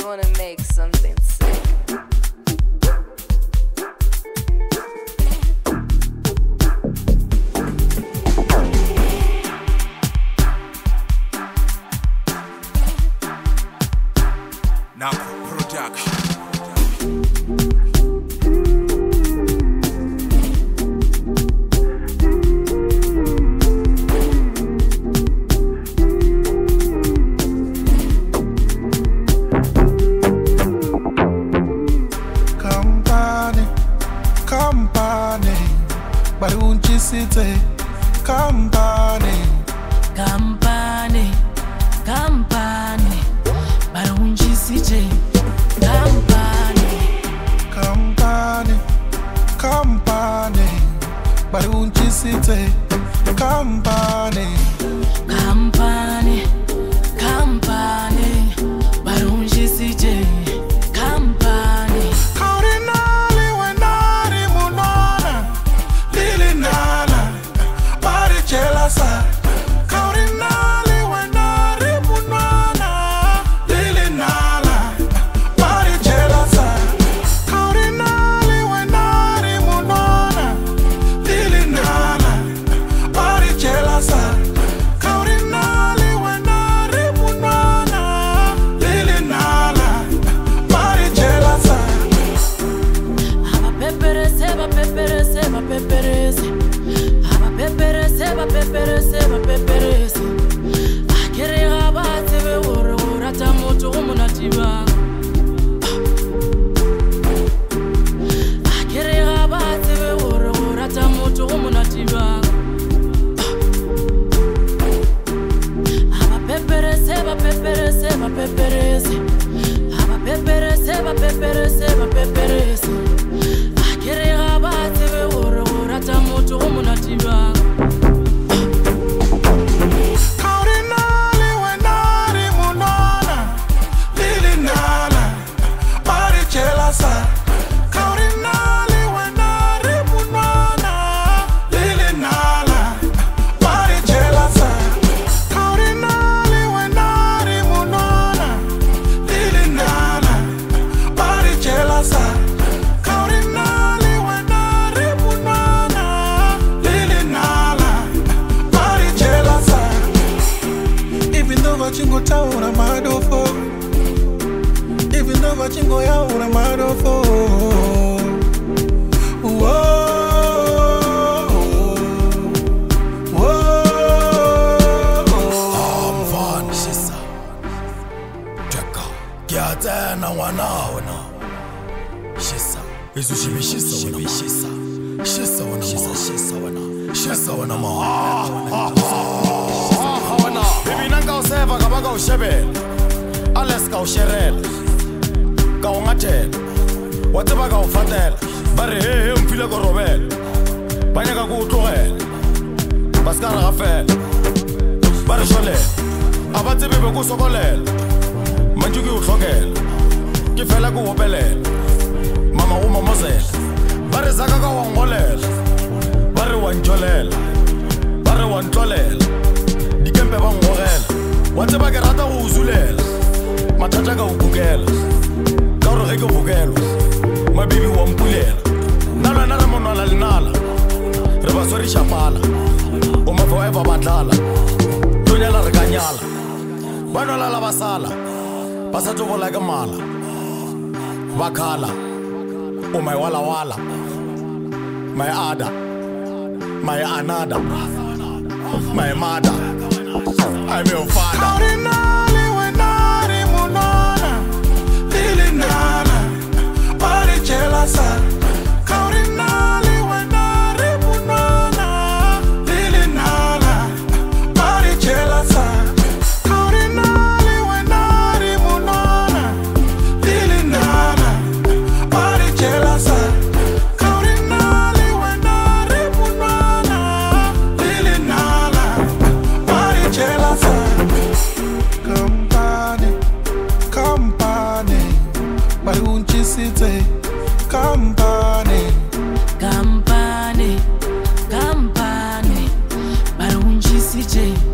you wanna make something sick. Nako Production. Company, Barunchi City, company, Barunchi City, company, Barunchi City, company, Barunchi City, company. Kaurinali wenari munona, lili nana, bari chelasa. Kaurinali wenari munona, lili nana, bari chelasa. Kaurinali wenari munona, lili nana, bari chelasa. Kaurinali wenari munona, lili nana, bari chelasa. Abapeperese akerega batsebe gore o rata motho go monatiba akerega batsebe gore o rata motho go monatiba abapeperese akerega batsebe gore o rata motho go monatiba Kaurinali wenari munona, lili nana, bari chelasa. Kaurinali wenari munona, lili nana, bari chelasa. Kaurinali wenari munona, lili nana, bari chelasa. Kaurinali wenari munona, lili nana, bari chelasa. Even though Vachingo town I'm mad for, even though Vachingo town I'm mad for. Whoa, I'm Van Shisa. Jaka. Kiata na wana. Shisa. Isu shibi shisa wana. Shisa wana ma. Bibi nanga useva kabaga ushebele. Ales ka usherele. Ka ungatele. Wateba ka ufatele. Bare he mfile ko robele. Banyaka ku utlogele. Baskara gafele. Bare shole. Abatsebe be ku sokolela. Manjuki utlogela. Ke fela ku opelela. Mama o momozela. Bare zaka ka wangolela. Bare wanjolela. Bare wantlolela. Dikempe ba ngogela. Watseba ke rata go uzulela. Mathata ka ukukela. Ka gore ge ke vukela. Mabibi wa mpulela. Nala nala monala linala. Re ba swari shapala. O ma forever badlala. Dunyala re kanyala. Bana la basala. Basato bola ke mala. Bakhala. O my wala. My ada. My anada. My mother. I'm your father. Kaurinali wenari munona, lili nana, bari chelasa. Kaurinali wenari munona, lili nana, bari chelasa. Kaurinali wenari munona, lili nana, bari chelasa. Kaurinali wenari munona, lili nana, bari chelasa. Company, Barunchi City, company, Barunchi City.